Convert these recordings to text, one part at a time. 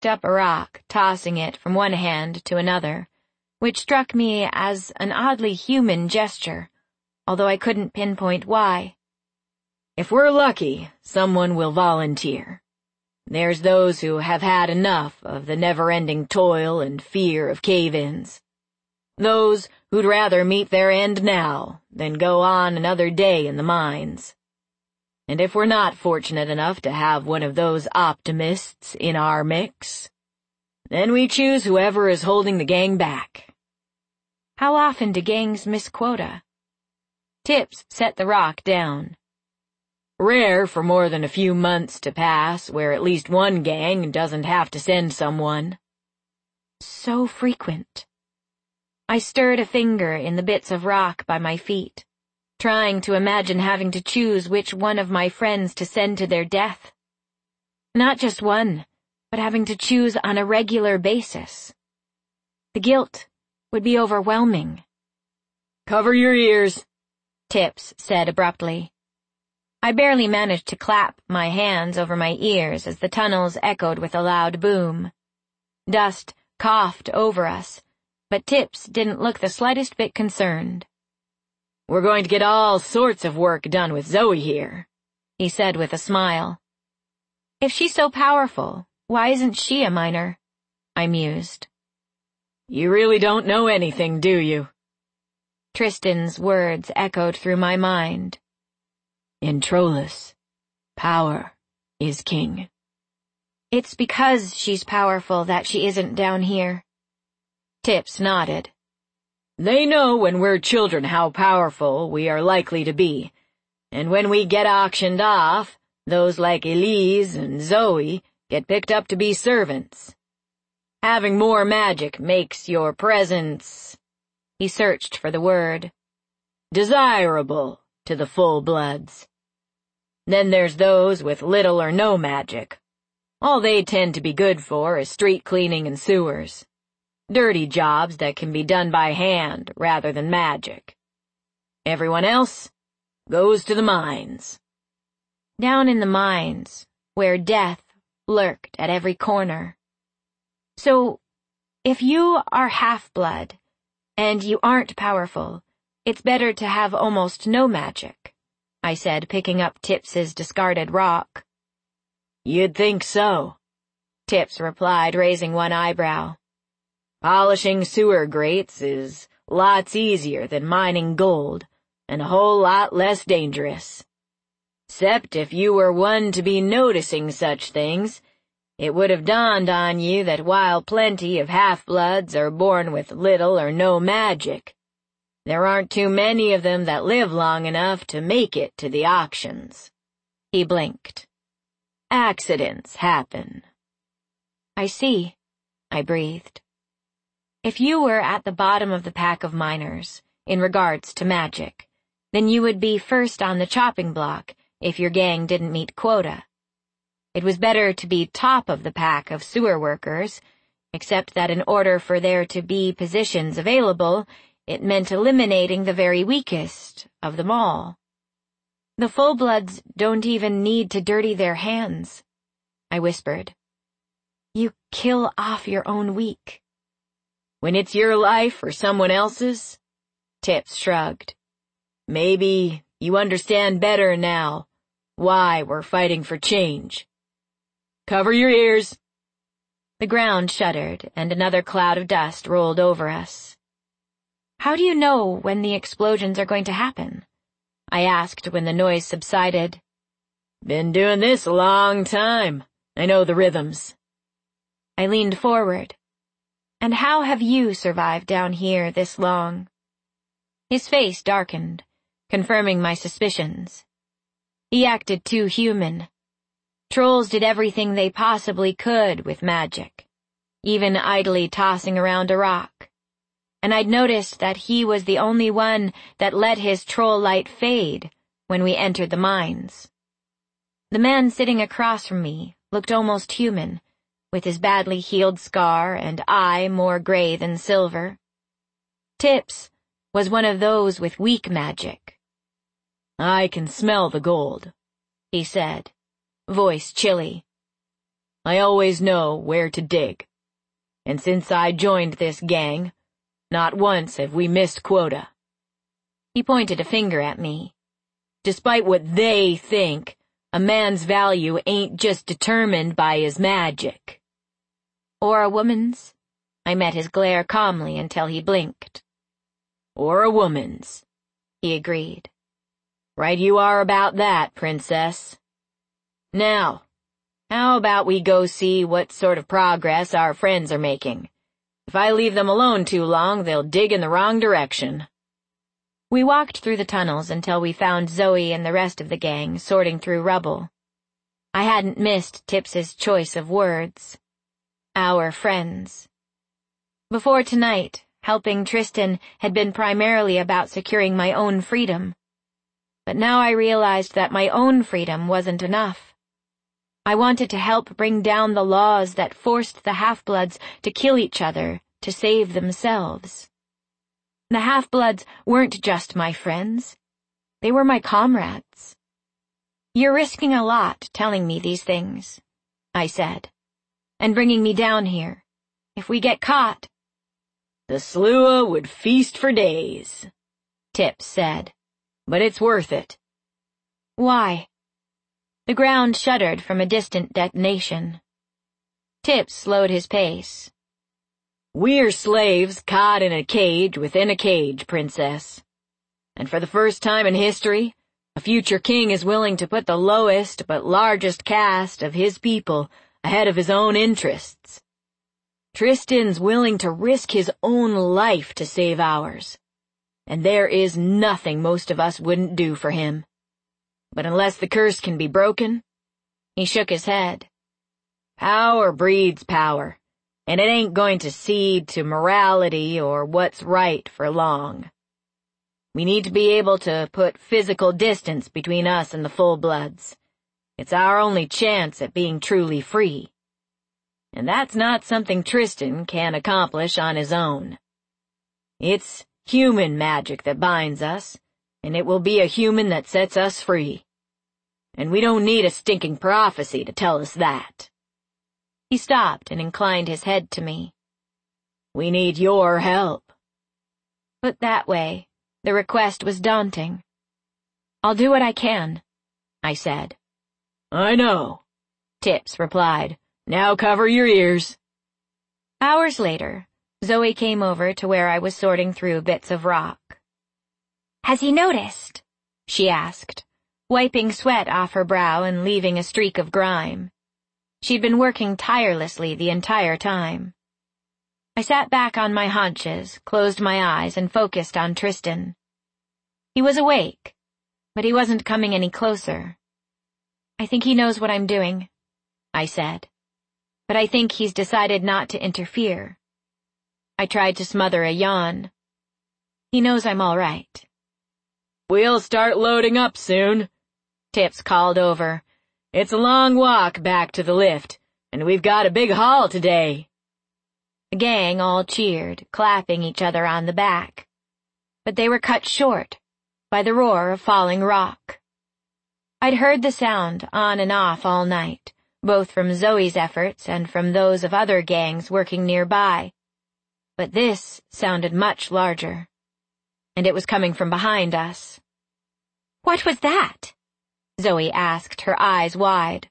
picked up a rock, tossing it from one hand to another, which struck me as an oddly human gesture, although I couldn't pinpoint why. If we're lucky, someone will volunteer. There's those who have had enough of the never-ending toil and fear of cave-ins. Those who'd rather meet their end now than go on another day in the mines. And if we're not fortunate enough to have one of those optimists in our mix, then we choose whoever is holding the gang back. How often do gangs miss quota? Tips set the rock down. Rare for more than a few months to pass where at least one gang doesn't have to send someone. So frequent. I stirred a finger in the bits of rock by my feet, trying to imagine having to choose which one of my friends to send to their death. Not just one, but having to choose on a regular basis. The guilt would be overwhelming. "Cover your ears," Tips said abruptly. I barely managed to clap my hands over my ears as the tunnels echoed with a loud boom. Dust coughed over us, but Tips didn't look the slightest bit concerned. "We're going to get all sorts of work done with Zoe here," he said with a smile. If she's so powerful, why isn't she a miner? I mused. "You really don't know anything, do you?" Tristan's words echoed through my mind. "In Trollus, power is king." It's because she's powerful that she isn't down here. Tips nodded. "They know when we're children how powerful we are likely to be, and when we get auctioned off, those like Elise and Zoe get picked up to be servants. Having more magic makes your presence," he searched for the word, "desirable to the full-bloods. Then there's those with little or no magic. All they tend to be good for is street cleaning and sewers. Dirty jobs that can be done by hand rather than magic. Everyone else goes to the mines." Down in the mines, where death lurked at every corner. So, if you are half-blood, and you aren't powerful, it's better to have almost no magic, I said, picking up Tips's discarded rock. "You'd think so," Tips replied, raising one eyebrow. "Polishing sewer grates is lots easier than mining gold, and a whole lot less dangerous. 'Cept if you were one to be noticing such things, it would have dawned on you that while plenty of half-bloods are born with little or no magic, there aren't too many of them that live long enough to make it to the auctions." He blinked. "Accidents happen." "I see," I breathed. If you were at the bottom of the pack of miners, in regards to magic, then you would be first on the chopping block if your gang didn't meet quota. It was better to be top of the pack of sewer workers, except that in order for there to be positions available, it meant eliminating the very weakest of them all. The full-bloods don't even need to dirty their hands, I whispered. You kill off your own weak. "When it's your life or someone else's?" Tips shrugged. "Maybe you understand better now why we're fighting for change. Cover your ears." The ground shuddered, and another cloud of dust rolled over us. How do you know when the explosions are going to happen? I asked when the noise subsided. "Been doing this a long time. I know the rhythms." I leaned forward. And how have you survived down here this long? His face darkened, confirming my suspicions. He acted too human. Trolls did everything they possibly could with magic, even idly tossing around a rock. And I'd noticed that he was the only one that let his troll light fade when we entered the mines. The man sitting across from me looked almost human, with his badly healed scar and eye more gray than silver. Tips was one of those with weak magic. "I can smell the gold," he said, voice chilly. I always know where to dig. And since I joined this gang, not once have we missed quota." He pointed a finger at me. "Despite what they think, a man's value ain't just determined by his magic." "Or a woman's?" I met his glare calmly until he blinked. "Or a woman's," he agreed. "Right you are about that, Princess. Now, how about we go see what sort of progress our friends are making? If I leave them alone too long, they'll dig in the wrong direction." We walked through the tunnels until we found Zoe and the rest of the gang sorting through rubble. I hadn't missed Tips's choice of words. Our friends. Before tonight, helping Tristan had been primarily about securing my own freedom. But now I realized that my own freedom wasn't enough. I wanted to help bring down the laws that forced the Half-Bloods to kill each other to save themselves. The Half-Bloods weren't just my friends. They were my comrades. "You're risking a lot telling me these things," I said, "and bringing me down here. If we get caught—" "The Sluagh would feast for days," Tips said, "but it's worth it." "Why?" The ground shuddered from a distant detonation. Tips slowed his pace. "We're slaves caught in a cage within a cage, Princess. And for the first time in history, a future king is willing to put the lowest but largest caste of his people ahead of his own interests. Tristan's willing to risk his own life to save ours, and there is nothing most of us wouldn't do for him. But unless the curse can be broken," he shook his head, "power breeds power, and it ain't going to cede to morality or what's right for long. We need to be able to put physical distance between us and the full-bloods. It's our only chance at being truly free. And that's not something Tristan can accomplish on his own. It's human magic that binds us, and it will be a human that sets us free. And we don't need a stinking prophecy to tell us that." He stopped and inclined his head to me. "We need your help." Put that way, the request was daunting. "I'll do what I can," I said. "I know," Tips replied. "Now cover your ears." Hours later, Zoe came over to where I was sorting through bits of rock. "Has he noticed?" she asked, wiping sweat off her brow and leaving a streak of grime. She'd been working tirelessly the entire time. I sat back on my haunches, closed my eyes, and focused on Tristan. He was awake, but he wasn't coming any closer. "I think he knows what I'm doing," I said, "but I think he's decided not to interfere." I tried to smother a yawn. "He knows I'm all right." "We'll start loading up soon," Tips called over. "It's a long walk back to the lift, and we've got a big haul today." The gang all cheered, clapping each other on the back. But they were cut short by the roar of falling rock. I'd heard the sound on and off all night, both from Zoe's efforts and from those of other gangs working nearby. But this sounded much larger, and it was coming from behind us. "What was that?" Zoe asked, her eyes wide.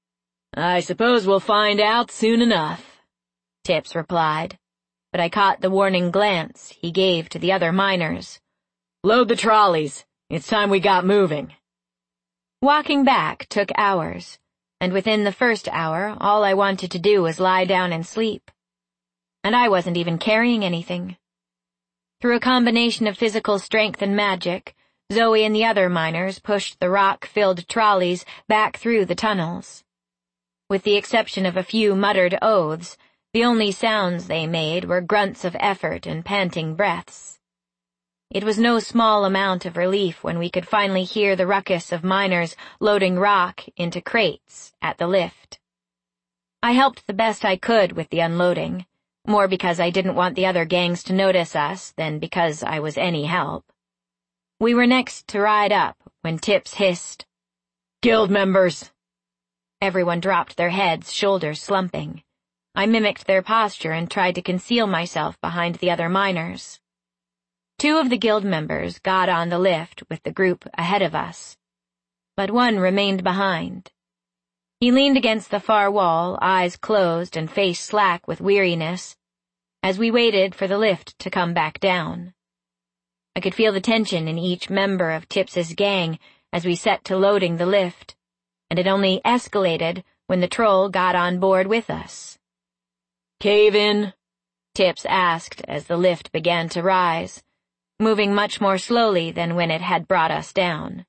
"I suppose we'll find out soon enough," Tips replied, but I caught the warning glance he gave to the other miners. "Load the trolleys. It's time we got moving." Walking back took hours, and within the first hour, all I wanted to do was lie down and sleep. And I wasn't even carrying anything. Through a combination of physical strength and magic, Zoe and the other miners pushed the rock-filled trolleys back through the tunnels. With the exception of a few muttered oaths, the only sounds they made were grunts of effort and panting breaths. It was no small amount of relief when we could finally hear the ruckus of miners loading rock into crates at the lift. I helped the best I could with the unloading, more because I didn't want the other gangs to notice us than because I was any help. We were next to ride up when Tips hissed, "Guild members!" Everyone dropped their heads, shoulders slumping. I mimicked their posture and tried to conceal myself behind the other miners. 2 of the guild members got on the lift with the group ahead of us, but one remained behind. He leaned against the far wall, eyes closed and face slack with weariness, as we waited for the lift to come back down. I could feel the tension in each member of Tips's gang as we set to loading the lift, and it only escalated when the troll got on board with us. "Cave in?" Tips asked as the lift began to rise, moving much more slowly than when it had brought us down.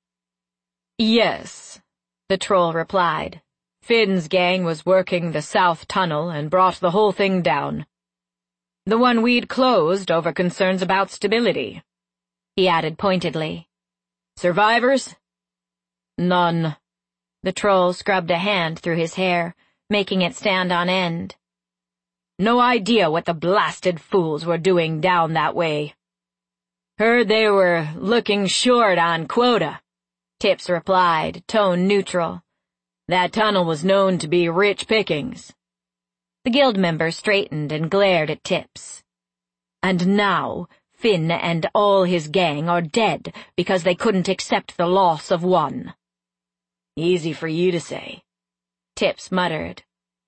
"Yes," the troll replied. "Finn's gang was working the south tunnel and brought the whole thing down. The one we'd closed over concerns about stability," he added pointedly. "Survivors?" "None." The troll scrubbed a hand through his hair, making it stand on end. "No idea what the blasted fools were doing down that way." "Heard they were looking short on quota," Tips replied, tone neutral. "That tunnel was known to be rich pickings." The guild member straightened and glared at Tips. "And now, Finn and all his gang are dead because they couldn't accept the loss of one." "Easy for you to say," Tips muttered.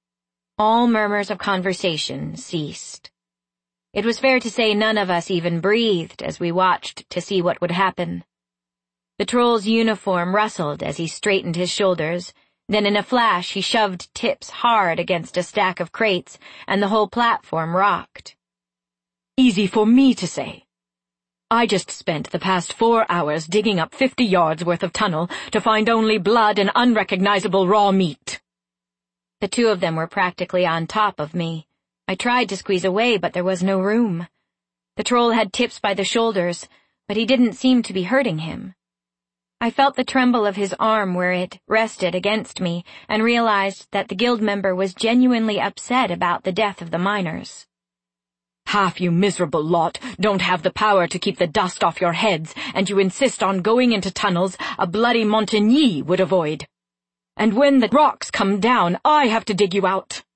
All murmurs of conversation ceased. It was fair to say none of us even breathed as we watched to see what would happen. The troll's uniform rustled as he straightened his shoulders. Then in a flash he shoved Tips hard against a stack of crates, and the whole platform rocked. "Easy for me to say. I just spent the past 4 hours digging up 50 yards worth of tunnel to find only blood and unrecognizable raw meat." The 2 of them were practically on top of me. I tried to squeeze away, but there was no room. The troll had Tips by the shoulders, but he didn't seem to be hurting him. I felt the tremble of his arm where it rested against me and realized that the guild member was genuinely upset about the death of the miners. "Half you miserable lot don't have the power to keep the dust off your heads, and you insist on going into tunnels a bloody Montigny would avoid. And when the rocks come down, I have to dig you out."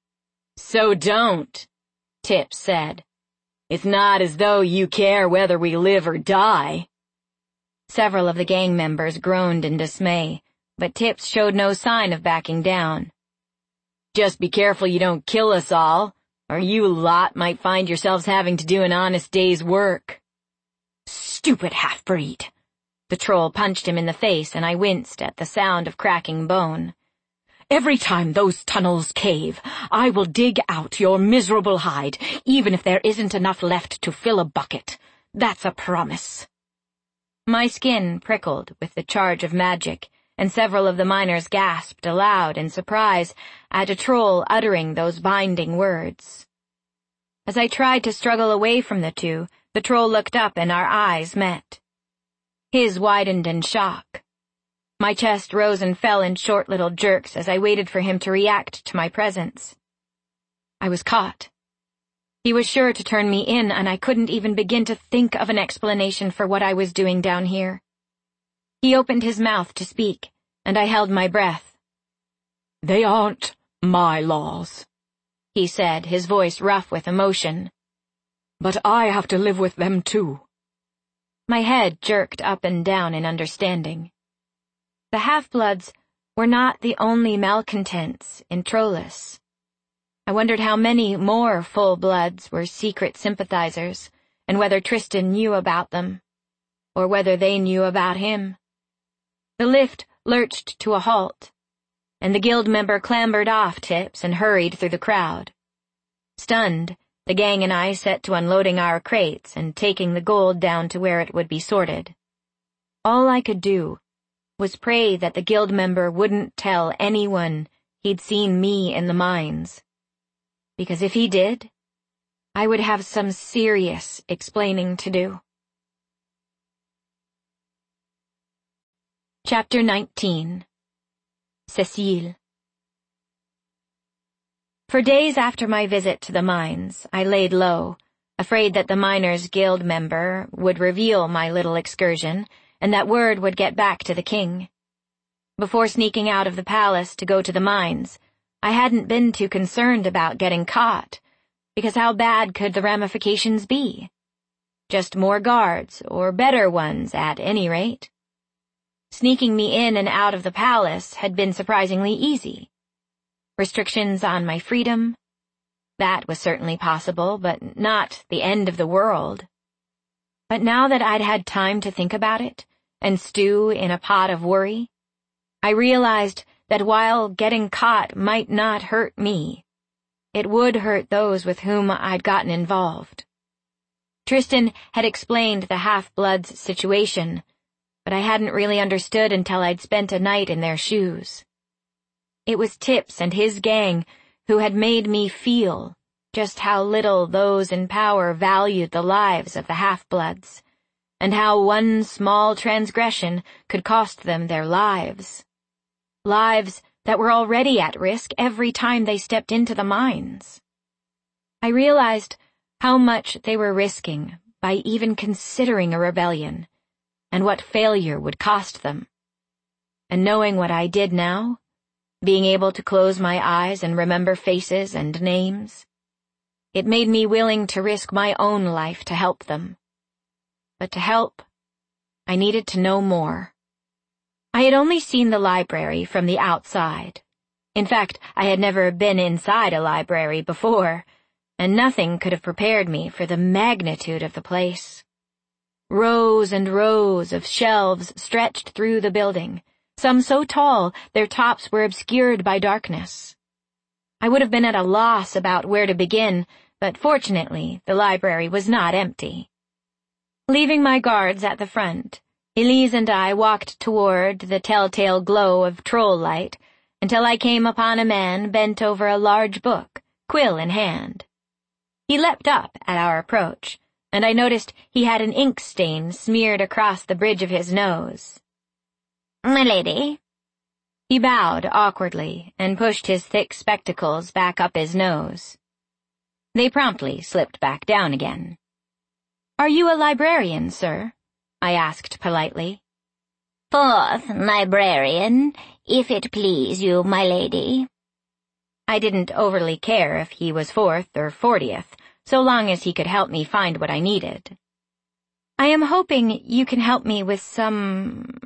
"So don't," Tips said. "It's not as though you care whether we live or die." Several of the gang members groaned in dismay, but Tips showed no sign of backing down. "Just be careful you don't kill us all, or you lot might find yourselves having to do an honest day's work." "Stupid half-breed!" The troll punched him in the face, and I winced at the sound of cracking bone. "Every time those tunnels cave, I will dig out your miserable hide, even if there isn't enough left to fill a bucket. That's a promise." My skin prickled with the charge of magic, and several of the miners gasped aloud in surprise at a troll uttering those binding words. As I tried to struggle away from the 2, the troll looked up and our eyes met. His widened in shock. My chest rose and fell in short little jerks as I waited for him to react to my presence. I was caught. He was sure to turn me in, and I couldn't even begin to think of an explanation for what I was doing down here. He opened his mouth to speak, and I held my breath. "They aren't my laws," he said, his voice rough with emotion. "But I have to live with them too." My head jerked up and down in understanding. The half-bloods were not the only malcontents in Trollus. I wondered how many more full-bloods were secret sympathizers, and whether Tristan knew about them, or whether they knew about him. The lift lurched to a halt, and the guild member clambered off Tips and hurried through the crowd. Stunned, the gang and I set to unloading our crates and taking the gold down to where it would be sorted. All I could do was pray that the guild member wouldn't tell anyone he'd seen me in the mines. Because if he did, I would have some serious explaining to do. Chapter 19. Cécile. For days after my visit to the mines, I laid low, afraid that the Miners' Guild member would reveal my little excursion, and that word would get back to the king. Before sneaking out of the palace to go to the mines, I hadn't been too concerned about getting caught, because how bad could the ramifications be? Just more guards, or better ones at any rate. Sneaking me in and out of the palace had been surprisingly easy. Restrictions on my freedom? That was certainly possible, but not the end of the world. But now that I'd had time to think about it, and stew in a pot of worry, I realized that while getting caught might not hurt me, it would hurt those with whom I'd gotten involved. Tristan had explained the half-bloods' situation, but I hadn't really understood until I'd spent a night in their shoes. It was Tips and his gang who had made me feel just how little those in power valued the lives of the half-bloods, and how one small transgression could cost them their lives. Lives that were already at risk every time they stepped into the mines. I realized how much they were risking by even considering a rebellion, and what failure would cost them. And knowing what I did now, being able to close my eyes and remember faces and names, it made me willing to risk my own life to help them. But to help, I needed to know more. I had only seen the library from the outside. In fact, I had never been inside a library before, and nothing could have prepared me for the magnitude of the place. Rows and rows of shelves stretched through the building, some so tall their tops were obscured by darkness. I would have been at a loss about where to begin, but fortunately the library was not empty. Leaving my guards at the front, Elise and I walked toward the telltale glow of troll light until I came upon a man bent over a large book, quill in hand. He leapt up at our approach, and I noticed he had an ink stain smeared across the bridge of his nose. "My lady." He bowed awkwardly and pushed his thick spectacles back up his nose. They promptly slipped back down again. "Are you a librarian, sir?" I asked politely. "Fourth librarian, if it please you, my lady." I didn't overly care if he was 4th or 40th, so long as he could help me find what I needed. "I am hoping you can help me with some...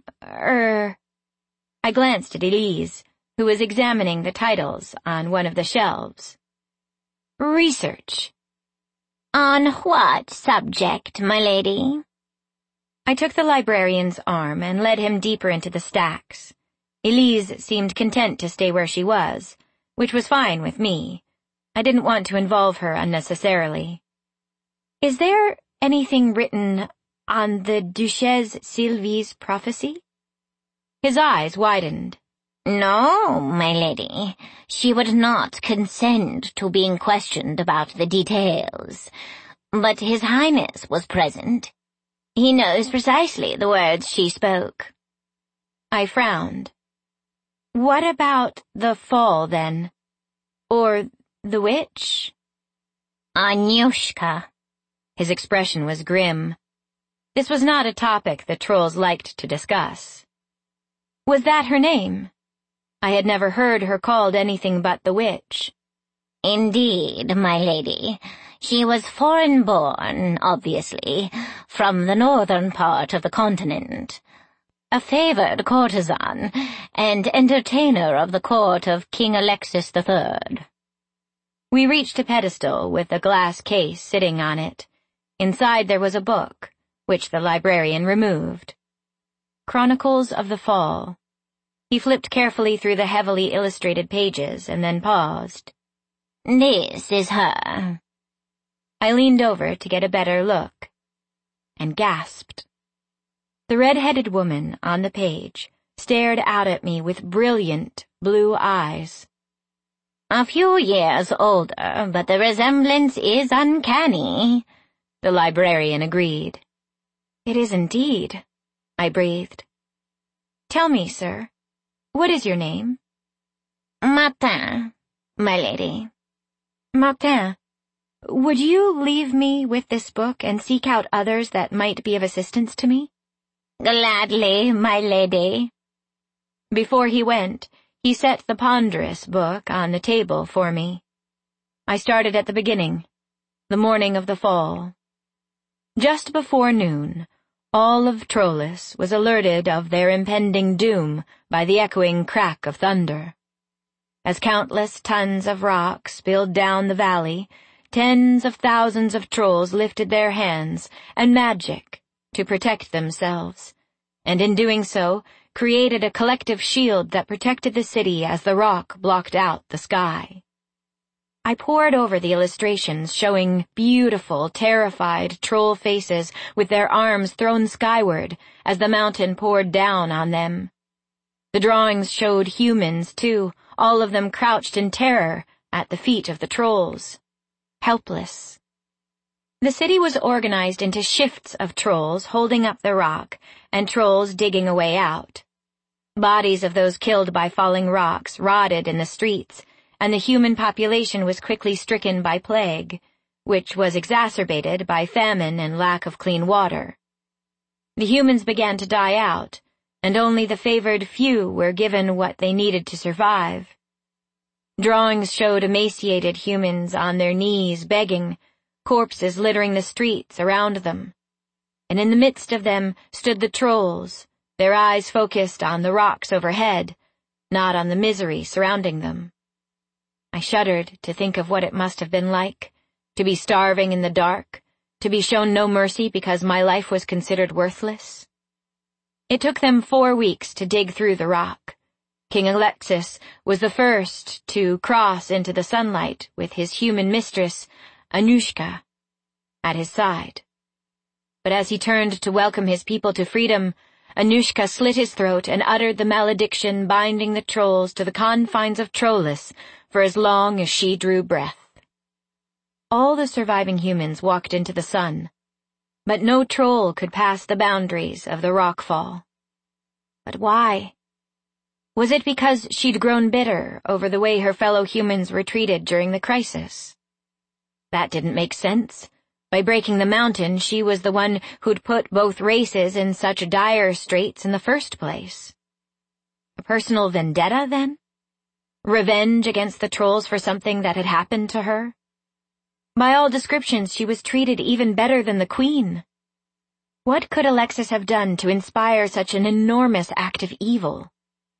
I glanced at Elise, who was examining the titles on one of the shelves. "Research." "On what subject, my lady?" I took the librarian's arm and led him deeper into the stacks. Elise seemed content to stay where she was, which was fine with me. I didn't want to involve her unnecessarily. "Is there anything written on the Duchesse Sylvie's prophecy?" His eyes widened. "No, my lady. She would not consent to being questioned about the details. But His Highness was present. He knows precisely the words she spoke." I frowned. "What about the fall, then? Or the witch?" "Anyushka." His expression was grim. This was not a topic the trolls liked to discuss. Was that her name? I had never heard her called anything but the witch. "Indeed, my lady. She was foreign-born, obviously, from the northern part of the continent. A favored courtesan, and entertainer of the court of King Alexis III. We reached a pedestal with a glass case sitting on it. Inside there was a book, which the librarian removed. Chronicles of the Fall. He flipped carefully through the heavily illustrated pages and then paused. "This is her." I leaned over to get a better look, and gasped. The red-headed woman on the page stared out at me with brilliant blue eyes. "A few years older, but the resemblance is uncanny," the librarian agreed. "It is indeed," I breathed. "Tell me, sir, what is your name?" "Martin, my lady." "Martin, would you leave me with this book and seek out others that might be of assistance to me?" "Gladly, my lady." Before he went, he set the ponderous book on the table for me. I started at the beginning, the morning of the fall. Just before noon, all of Trollus was alerted of their impending doom by the echoing crack of thunder. As countless tons of rock spilled down the valley, tens of thousands of trolls lifted their hands and magic to protect themselves, and in doing so, created a collective shield that protected the city as the rock blocked out the sky. I pored over the illustrations showing beautiful, terrified troll faces with their arms thrown skyward as the mountain poured down on them. The drawings showed humans, too, all of them crouched in terror at the feet of the trolls, helpless. The city was organized into shifts of trolls holding up the rock and trolls digging a way out. Bodies of those killed by falling rocks rotted in the streets, and the human population was quickly stricken by plague, which was exacerbated by famine and lack of clean water. The humans began to die out, and only the favored few were given what they needed to survive. Drawings showed emaciated humans on their knees begging, corpses littering the streets around them. And in the midst of them stood the trolls, their eyes focused on the rocks overhead, not on the misery surrounding them. I shuddered to think of what it must have been like, to be starving in the dark, to be shown no mercy because my life was considered worthless. It took them 4 weeks to dig through the rock. King Alexis was the first to cross into the sunlight with his human mistress, Anushka, at his side. But as he turned to welcome his people to freedom, Anushka slit his throat and uttered the malediction binding the trolls to the confines of Trollus for as long as she drew breath. All the surviving humans walked into the sun, but no troll could pass the boundaries of the rockfall. But why? Was it because she'd grown bitter over the way her fellow humans were treated during the crisis? That didn't make sense. By breaking the mountain, she was the one who'd put both races in such dire straits in the first place. A personal vendetta, then? Revenge against the trolls for something that had happened to her? By all descriptions, she was treated even better than the queen. What could Alexis have done to inspire such an enormous act of evil?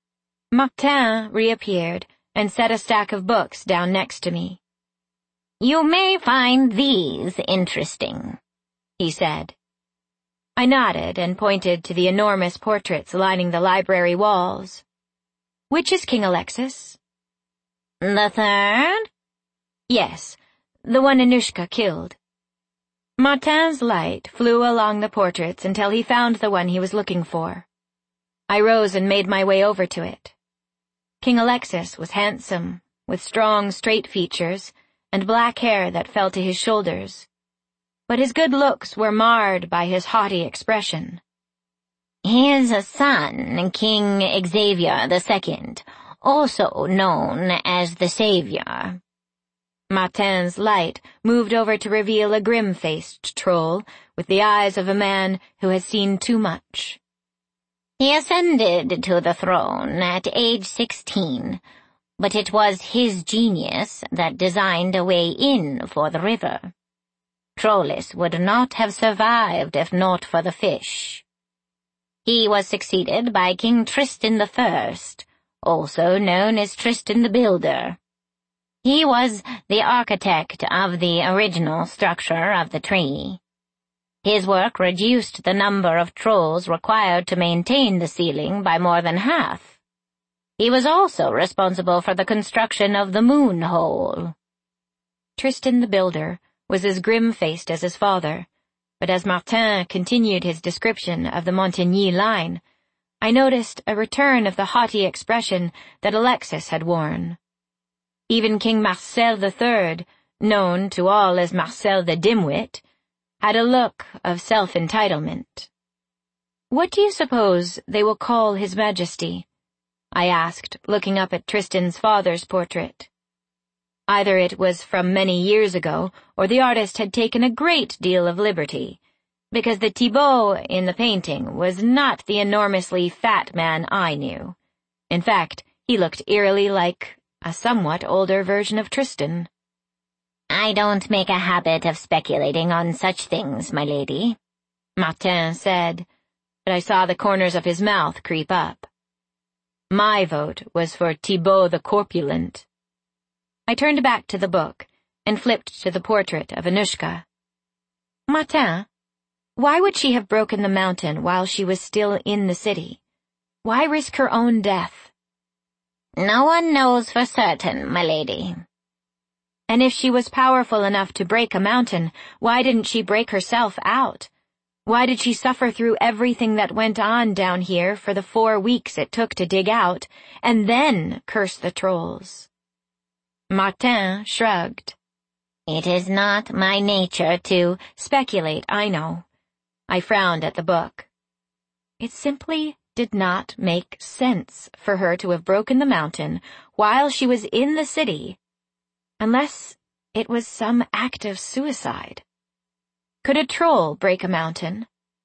Martin reappeared and set a stack of books down next to me. "You may find these interesting," he said. I nodded and pointed to the enormous portraits lining the library walls. "Which is King Alexis?" "The third?" "Yes, the one Anushka killed." Martin's light flew along the portraits until he found the one he was looking for. I rose and made my way over to it. King Alexis was handsome, with strong, straight features and black hair that fell to his shoulders. But his good looks were marred by his haughty expression. "His son, King Xavier II, also known as the Savior." Martin's light moved over to reveal a grim-faced troll with the eyes of a man who has seen too much. "He ascended to the throne at age 16, but it was his genius that designed a way in for the river. Trollus would not have survived if not for the fish. He was succeeded by King Tristan I, also known as Tristan the Builder. He was the architect of the original structure of the tree. His work reduced the number of trolls required to maintain the ceiling by more than half. He was also responsible for the construction of the moon hole." Tristan the Builder was as grim-faced as his father, but as Martin continued his description of the Montigny line, I noticed a return of the haughty expression that Alexis had worn. Even King Marcel III, known to all as Marcel the Dimwit, had a look of self-entitlement. "What do you suppose they will call His Majesty?" I asked, looking up at Tristan's father's portrait. Either it was from many years ago, or the artist had taken a great deal of liberty, because the Thibaut in the painting was not the enormously fat man I knew. In fact, he looked eerily like a somewhat older version of Tristan. "I don't make a habit of speculating on such things, my lady," Martin said, but I saw the corners of his mouth creep up. My vote was for Thibaut the Corpulent. I turned back to the book and flipped to the portrait of Anushka. Martin, why would she have broken the mountain while she was still in the city? Why risk her own death? "No one knows for certain, my lady." And if she was powerful enough to break a mountain, why didn't she break herself out? Why did she suffer through everything that went on down here for the 4 weeks it took to dig out, and then curse the trolls? Martin shrugged. "It is not my nature to speculate, I know." I frowned at the book. It simply did not make sense for her to have broken the mountain while she was in the city, unless it was some act of suicide. Could a troll break a mountain?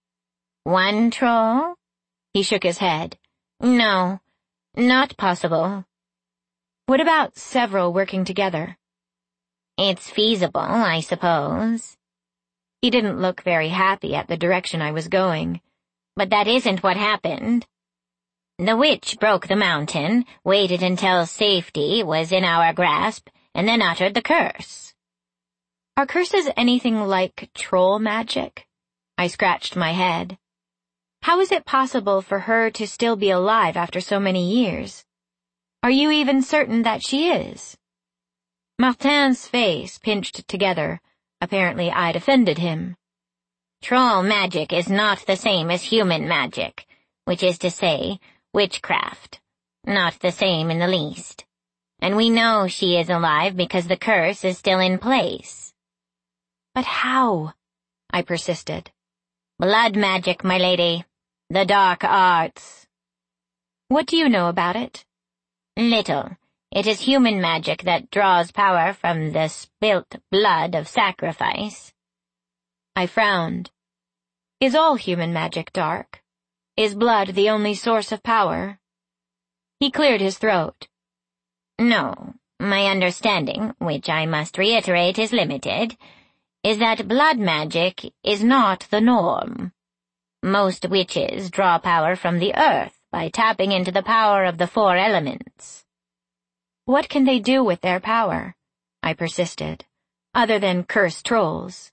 "One troll?" He shook his head. "No, not possible." "What about several working together?" "It's feasible, I suppose." He didn't look very happy at the direction I was going. "But that isn't what happened. The witch broke the mountain, waited until safety was in our grasp, and then uttered the curse." "Are curses anything like troll magic?" I scratched my head. "How is it possible for her to still be alive after so many years? Are you even certain that she is?" Martin's face pinched together. Apparently I'd offended him. "Troll magic is not the same as human magic, which is to say, witchcraft. Not the same in the least. And we know she is alive because the curse is still in place." "But how?" I persisted. "Blood magic, my lady. The dark arts." "What do you know about it?" "Little. It is human magic that draws power from the spilt blood of sacrifice." I frowned. Is all human magic dark? Is blood the only source of power? He cleared his throat. "No. My understanding, which I must reiterate is limited, is that blood magic is not the norm. Most witches draw power from the earth by tapping into the power of the 4 elements." "What can they do with their power?" I persisted, "other than curse trolls?"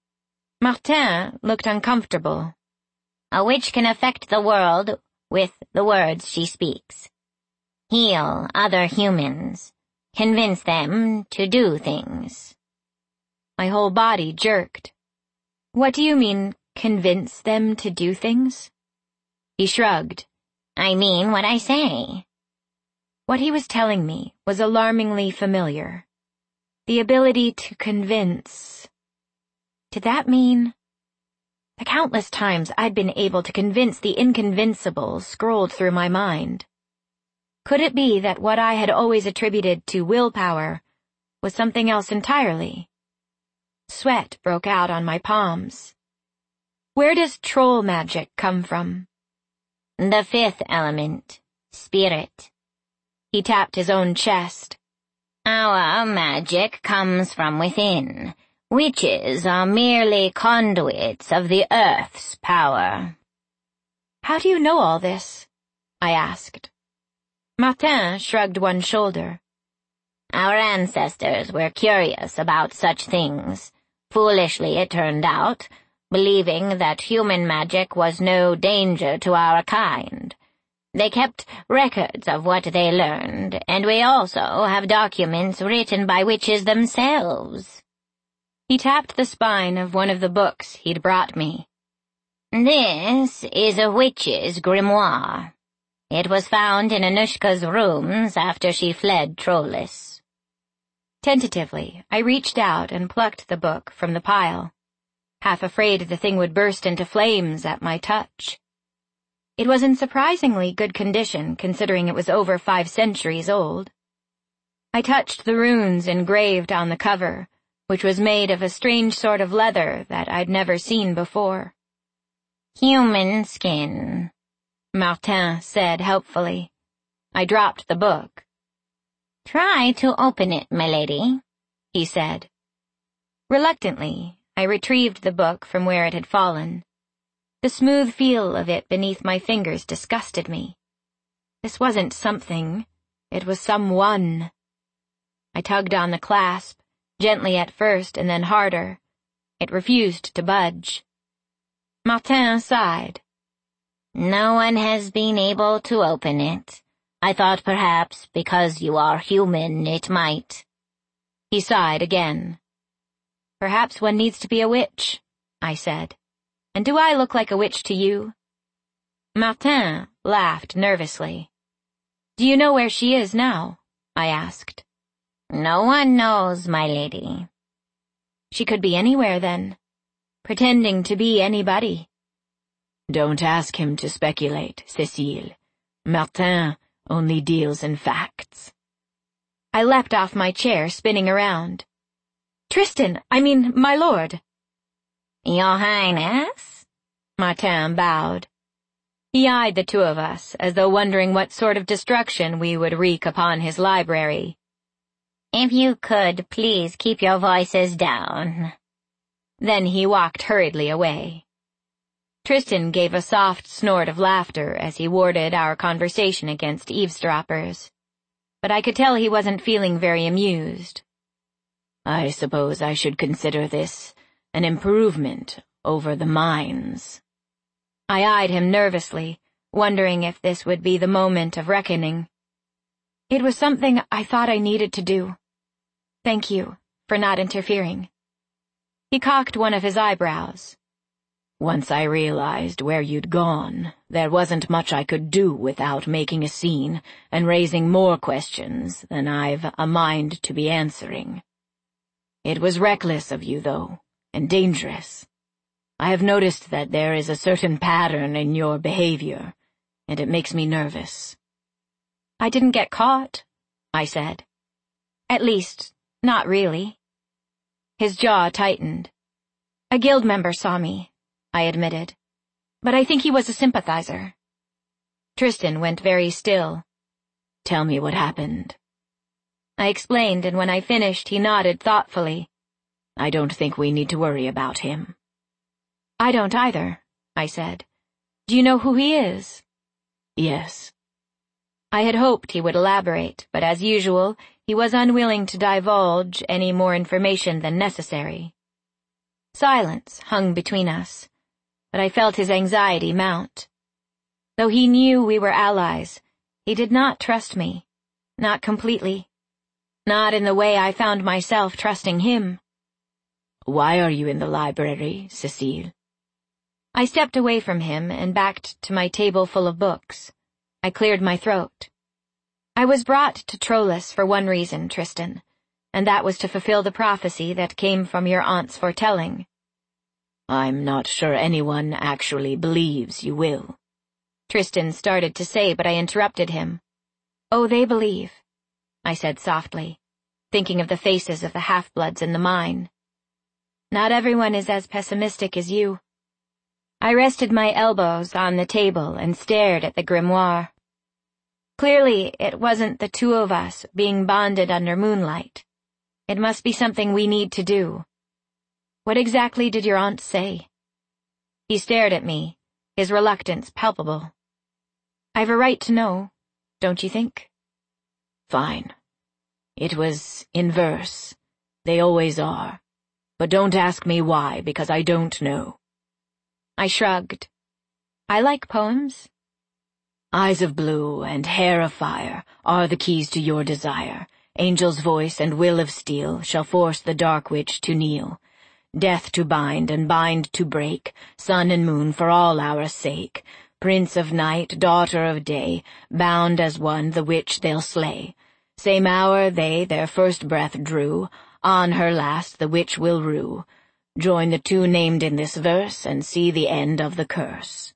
Martin looked uncomfortable. "A witch can affect the world with the words she speaks. Heal other humans. Convince them to do things." My whole body jerked. "What do you mean, convince them to do things?" He shrugged. "I mean what I say." What he was telling me was alarmingly familiar. The ability to convince. Did that mean? The countless times I'd been able to convince the inconvincible scrolled through my mind. Could it be that what I had always attributed to willpower was something else entirely? Sweat broke out on my palms. Where does troll magic come from? "The 5th element, spirit." He tapped his own chest. "Our magic comes from within. Witches are merely conduits of the earth's power." "How do you know all this?" I asked. Martin shrugged one shoulder. "Our ancestors were curious about such things. Foolishly, it turned out, believing that human magic was no danger to our kind. They kept records of what they learned, and we also have documents written by witches themselves." He tapped the spine of one of the books he'd brought me. "This is a witch's grimoire. It was found in Anushka's rooms after she fled Trollis." Tentatively, I reached out and plucked the book from the pile, half afraid the thing would burst into flames at my touch. It was in surprisingly good condition, considering it was over 5 centuries old. I touched the runes engraved on the cover, which was made of a strange sort of leather that I'd never seen before. "Human skin," Martin said helpfully. I dropped the book. "Try to open it, my lady," he said. Reluctantly, I retrieved the book from where it had fallen. The smooth feel of it beneath my fingers disgusted me. This wasn't something, it was someone. I tugged on the clasp, gently at first and then harder. It refused to budge. Martin sighed. "No one has been able to open it. I thought perhaps because you are human it might." He sighed again. "Perhaps one needs to be a witch," I said. "And do I look like a witch to you?" Martin laughed nervously. "Do you know where she is now?" I asked. "No one knows, my lady." She could be anywhere then, pretending to be anybody. Don't ask him to speculate, Cécile. Martin only deals in facts. I leapt off my chair, spinning around. "Tristan, my lord." "Your Highness?" Martin bowed. He eyed the two of us, as though wondering what sort of destruction we would wreak upon his library. "If you could, please keep your voices down." Then he walked hurriedly away. Tristan gave a soft snort of laughter as he warded our conversation against eavesdroppers, but I could tell he wasn't feeling very amused. I suppose I should consider this an improvement over the mines. I eyed him nervously, wondering if this would be the moment of reckoning. It was something I thought I needed to do. Thank you for not interfering. He cocked one of his eyebrows. Once I realized where you'd gone, there wasn't much I could do without making a scene and raising more questions than I've a mind to be answering. It was reckless of you, though, and dangerous. I have noticed that there is a certain pattern in your behavior, and it makes me nervous. I didn't get caught, I said. At least, not really. His jaw tightened. A guild member saw me, I admitted, but I think he was a sympathizer. Tristan went very still. Tell me what happened. I explained, and when I finished, he nodded thoughtfully. I don't think we need to worry about him. I don't either, I said. Do you know who he is? Yes. I had hoped he would elaborate, but as usual, he was unwilling to divulge any more information than necessary. Silence hung between us, but I felt his anxiety mount. Though he knew we were allies, he did not trust me, not completely, not in the way I found myself trusting him. Why are you in the library, Cécile? I stepped away from him and backed to my table full of books. I cleared my throat. I was brought to Trollus for one reason, Tristan, and that was to fulfill the prophecy that came from your aunt's foretelling. I'm not sure anyone actually believes you will. Tristan started to say, but I interrupted him. Oh, they believe, I said softly, thinking of the faces of the half-bloods in the mine. Not everyone is as pessimistic as you. I rested my elbows on the table and stared at the grimoire. Clearly, it wasn't the two of us being bonded under moonlight. It must be something we need to do. What exactly did your aunt say? He stared at me, his reluctance palpable. I've a right to know, don't you think? Fine. It was in verse. They always are. But don't ask me why, because I don't know. I shrugged. I like poems. Eyes of blue and hair of fire are the keys to your desire. Angel's voice and will of steel shall force the dark witch to kneel. Death to bind and bind to break, sun and moon for all our sake. Prince of night, daughter of day, bound as one the witch they'll slay. Same hour they their first breath drew, on her last the witch will rue. Join the two named in this verse and see the end of the curse.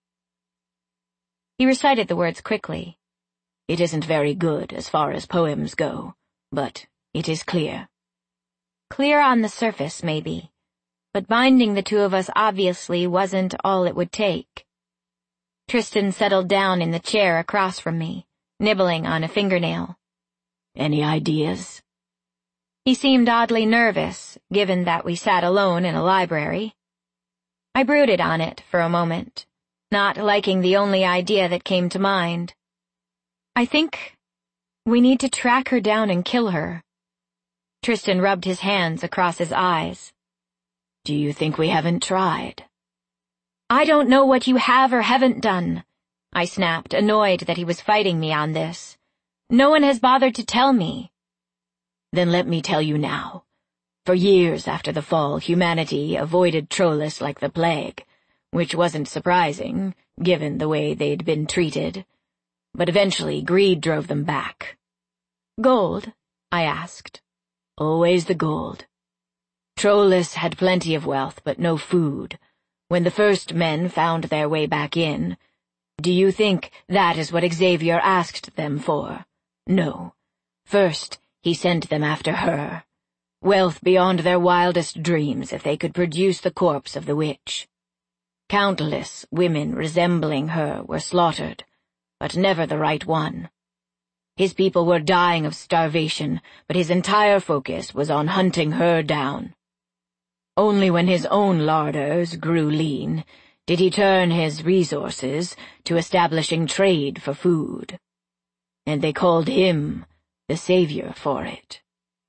He recited the words quickly. It isn't very good as far as poems go, but it is clear. Clear on the surface, maybe, but binding the two of us obviously wasn't all it would take. Tristan settled down in the chair across from me, nibbling on a fingernail. Any ideas? He seemed oddly nervous, given that we sat alone in a library. I brooded on it for a moment, not liking the only idea that came to mind. I think we need to track her down and kill her. Tristan rubbed his hands across his eyes. Do you think we haven't tried? I don't know what you have or haven't done, I snapped, annoyed that he was fighting me on this. No one has bothered to tell me. Then let me tell you now. For years after the fall, humanity avoided Trollus like the plague, which wasn't surprising, given the way they'd been treated. But eventually greed drove them back. Gold? I asked. Always the gold. Trollus had plenty of wealth, but no food. When the first men found their way back in, do you think that is what Xavier asked them for? No. First, he sent them after her. Wealth beyond their wildest dreams if they could produce the corpse of the witch. Countless women resembling her were slaughtered, but never the right one. His people were dying of starvation, but his entire focus was on hunting her down. Only when his own larders grew lean did he turn his resources to establishing trade for food. And they called him the savior for it.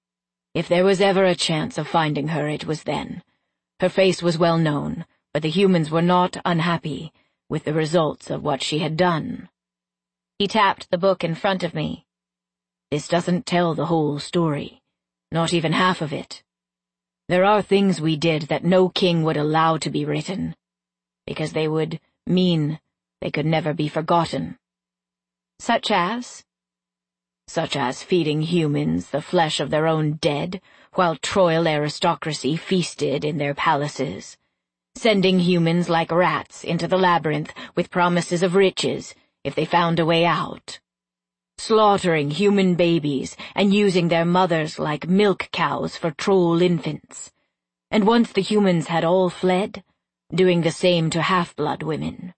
If there was ever a chance of finding her, it was then. Her face was well known, but the humans were not unhappy with the results of what she had done. He tapped the book in front of me. This doesn't tell the whole story, not even half of it. There are things we did that no king would allow to be written, because they would mean they could never be forgotten. Such as? Such as feeding humans the flesh of their own dead, while Troil aristocracy feasted in their palaces, sending humans like rats into the labyrinth with promises of riches if they found a way out, slaughtering human babies and using their mothers like milk cows for troll infants, and once the humans had all fled, doing the same to half-blood women.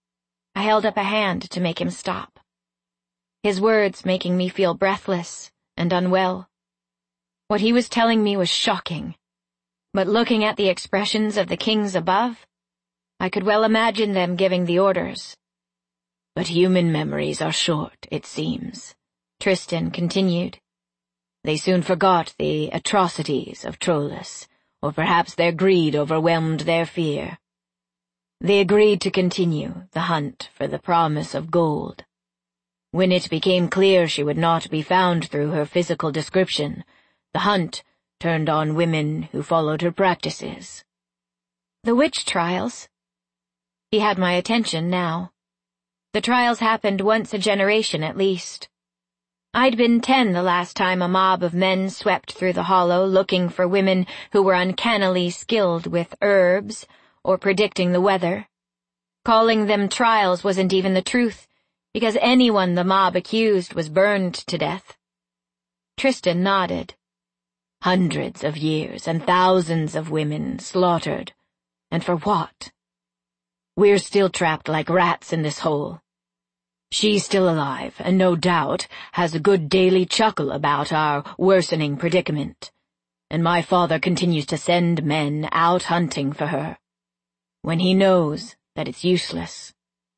I held up a hand to make him stop, his words making me feel breathless and unwell. What he was telling me was shocking, but looking at the expressions of the kings above, I could well imagine them giving the orders. But human memories are short, it seems, Tristan continued. They soon forgot the atrocities of Trollus, or perhaps their greed overwhelmed their fear. They agreed to continue the hunt for the promise of gold. When it became clear she would not be found through her physical description, the hunt turned on women who followed her practices. The witch trials? He had my attention now. The trials happened once a generation at least. I'd been 10 the last time a mob of men swept through the hollow looking for women who were uncannily skilled with herbs or predicting the weather. Calling them trials wasn't even the truth, because anyone the mob accused was burned to death. Tristan nodded. Hundreds of years and thousands of women slaughtered. And for what? We're still trapped like rats in this hole. She's still alive, and no doubt has a good daily chuckle about our worsening predicament. And my father continues to send men out hunting for her, when he knows that it's useless.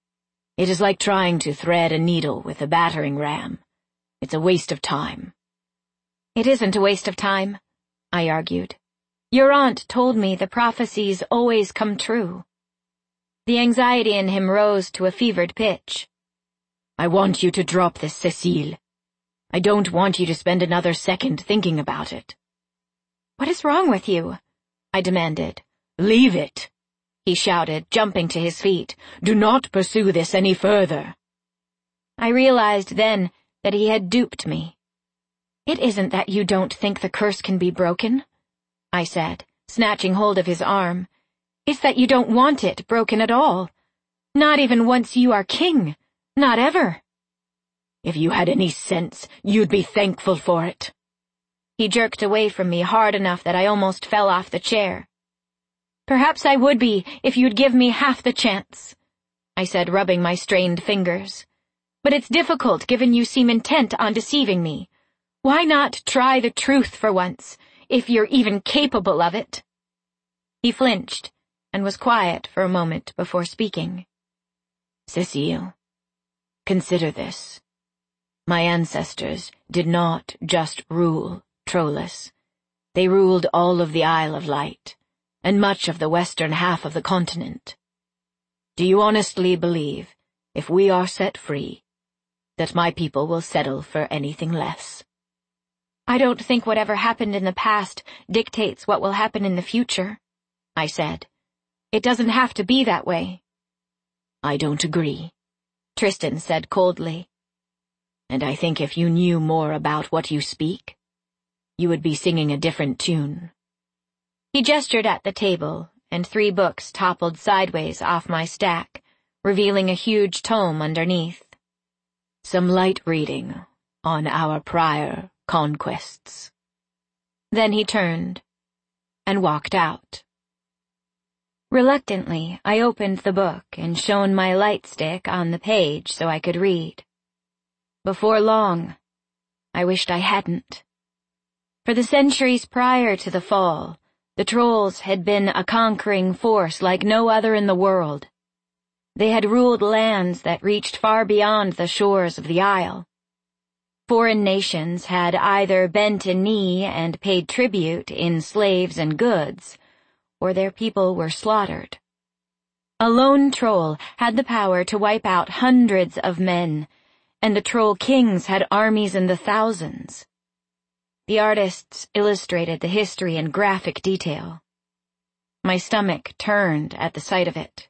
It is like trying to thread a needle with a battering ram. It's a waste of time. It isn't a waste of time, I argued. Your aunt told me the prophecies always come true. The anxiety in him rose to a fevered pitch. I want you to drop this, Cécile. I don't want you to spend another second thinking about it. What is wrong with you? I demanded. Leave it, he shouted, jumping to his feet. Do not pursue this any further. I realized then that he had duped me. It isn't that you don't think the curse can be broken, I said, snatching hold of his arm. It's that you don't want it broken at all. Not even once you are king. Not ever. If you had any sense, you'd be thankful for it. He jerked away from me hard enough that I almost fell off the chair. Perhaps I would be if you'd give me half the chance, I said, rubbing my strained fingers. But it's difficult given you seem intent on deceiving me. Why not try the truth for once, if you're even capable of it?" He flinched and was quiet for a moment before speaking. "Cecile, consider this. My ancestors did not just rule Trollus. They ruled all of the Isle of Light, and much of the western half of the continent. Do you honestly believe, if we are set free, that my people will settle for anything less?" "I don't think whatever happened in the past dictates what will happen in the future," I said. "It doesn't have to be that way." "I don't agree," Tristan said coldly. "And I think if you knew more about what you speak, you would be singing a different tune." He gestured at the table, and 3 books toppled sideways off my stack, revealing a huge tome underneath. "Some light reading on our prior conquests." Then he turned and walked out. Reluctantly, I opened the book and shone my light stick on the page so I could read. Before long, I wished I hadn't. For the centuries prior to the fall, the Trolls had been a conquering force like no other in the world. They had ruled lands that reached far beyond the shores of the Isle. Foreign nations had either bent a knee and paid tribute in slaves and goods, or their people were slaughtered. A lone troll had the power to wipe out hundreds of men, and the troll kings had armies in the thousands. The artists illustrated the history in graphic detail. My stomach turned at the sight of it.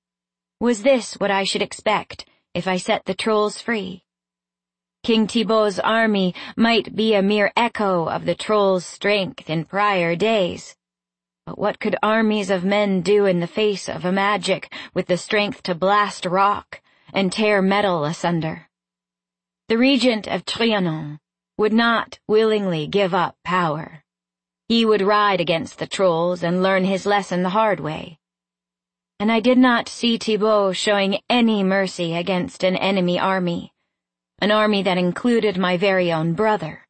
Was this what I should expect if I set the trolls free? King Thibault's army might be a mere echo of the trolls' strength in prior days. But what could armies of men do in the face of a magic with the strength to blast rock and tear metal asunder? The regent of Trianon would not willingly give up power. He would ride against the trolls and learn his lesson the hard way. And I did not see Thibault showing any mercy against an enemy army, an army that included my very own brother.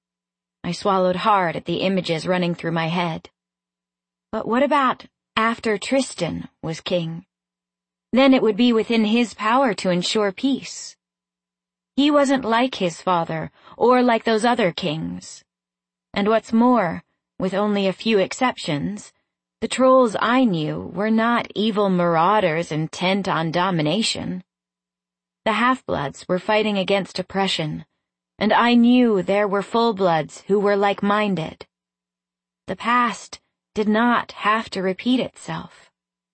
I swallowed hard at the images running through my head. But what about after Tristan was king? Then it would be within his power to ensure peace. He wasn't like his father, or like those other kings. And what's more, with only a few exceptions, the trolls I knew were not evil marauders intent on domination. The half-bloods were fighting against oppression, and I knew there were full-bloods who were like-minded. The past did not have to repeat itself.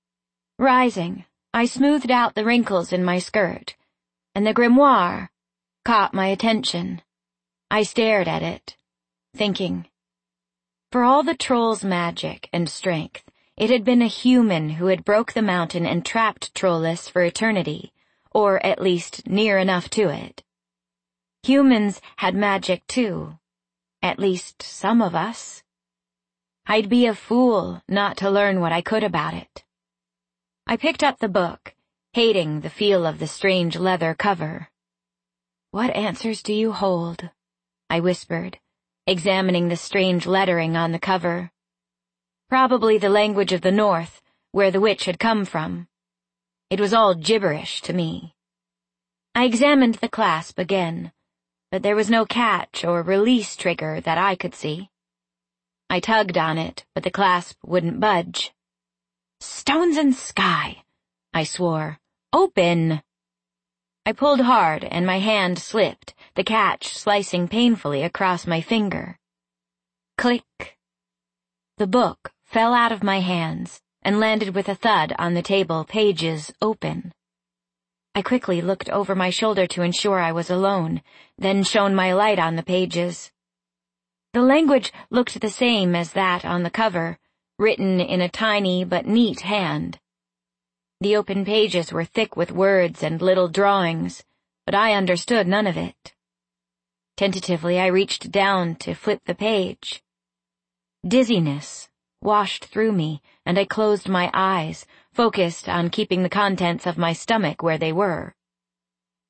Rising, I smoothed out the wrinkles in my skirt, and the grimoire caught my attention. I stared at it, thinking. For all the troll's magic and strength, it had been a human who had broke the mountain and trapped Trollus for eternity, or at least near enough to it. Humans had magic too, at least some of us. I'd be a fool not to learn what I could about it. I picked up the book, hating the feel of the strange leather cover. "What answers do you hold?" I whispered, examining the strange lettering on the cover. Probably the language of the north, where the witch had come from. It was all gibberish to me. I examined the clasp again, but there was no catch or release trigger that I could see. I tugged on it, but the clasp wouldn't budge. "Stones and sky," I swore. "Open!" I pulled hard, and my hand slipped, the catch slicing painfully across my finger. Click. The book fell out of my hands and landed with a thud on the table, pages open. I quickly looked over my shoulder to ensure I was alone, then shone my light on the pages. The language looked the same as that on the cover, written in a tiny but neat hand. The open pages were thick with words and little drawings, but I understood none of it. Tentatively, I reached down to flip the page. Dizziness washed through me, and I closed my eyes, focused on keeping the contents of my stomach where they were.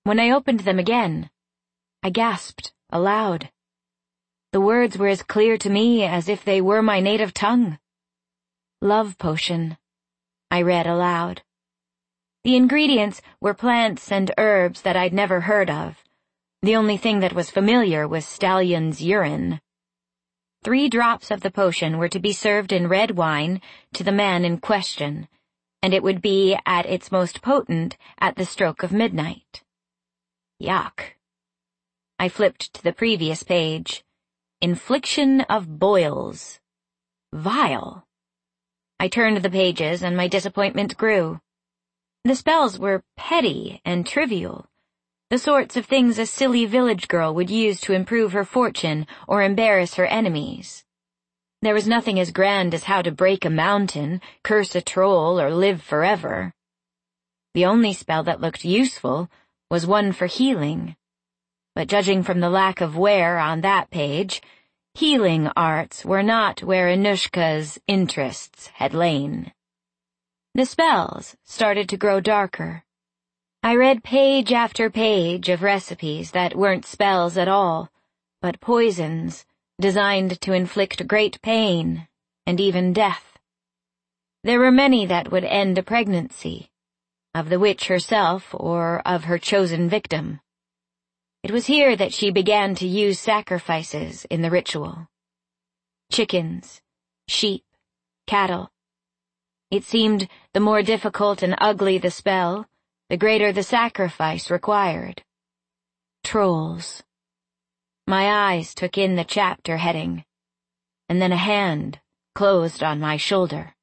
When I opened them again, I gasped aloud. The words were as clear to me as if they were my native tongue. Love potion, I read aloud. The ingredients were plants and herbs that I'd never heard of. The only thing that was familiar was stallion's urine. 3 drops of the potion were to be served in red wine to the man in question, and it would be at its most potent at the stroke of midnight. Yuck. I flipped to the previous page. Infliction of boils. Vile. I turned the pages and my disappointment grew. The spells were petty and trivial, the sorts of things a silly village girl would use to improve her fortune or embarrass her enemies. There was nothing as grand as how to break a mountain, curse a troll, or live forever. The only spell that looked useful was one for healing. But judging from the lack of wear on that page, healing arts were not where Anushka's interests had lain. The spells started to grow darker. I read page after page of recipes that weren't spells at all, but poisons designed to inflict great pain and even death. There were many that would end a pregnancy, of the witch herself or of her chosen victim. It was here that she began to use sacrifices in the ritual. Chickens, sheep, cattle. It seemed the more difficult and ugly the spell, the greater the sacrifice required. Trolls. My eyes took in the chapter heading, and then a hand closed on my shoulder.